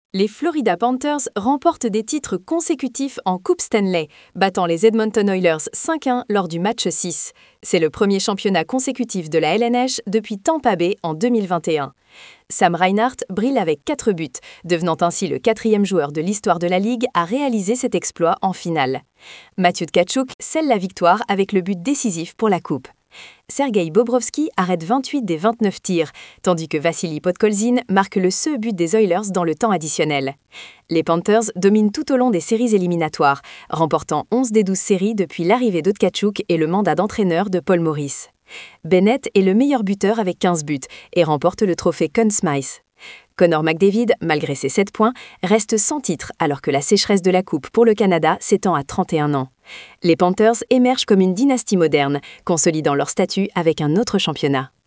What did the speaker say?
Les Florida Panthers remportent des titres consécutifs en Coupe Stanley, battant les Edmonton Oilers 5-1 lors du match 6. C'est le premier championnat consécutif de la LNH depuis Tampa Bay en 2021. Sam Reinhart brille avec 4 buts, devenant ainsi le 4e joueur de l'histoire de la Ligue à réaliser cet exploit en finale. Mathieu Tkachuk scelle la victoire avec le but décisif pour la Coupe. Sergei Bobrovski arrête 28 des 29 tirs, tandis que Vassili Podkolzin marque le seul but des Oilers dans le temps additionnel. Les Panthers dominent tout au long des séries éliminatoires, remportant 11 des 12 séries depuis l'arrivée de Tkachuk et le mandat d'entraîneur de Paul Maurice. Bennett est le meilleur buteur avec 15 buts et remporte le trophée Conn Smythe. Connor McDavid, malgré ses 7 points, reste sans titre alors que la sécheresse de la Coupe pour le Canada s'étend à 31 ans. Les Panthers émergent comme une dynastie moderne, consolidant leur statut avec un autre championnat.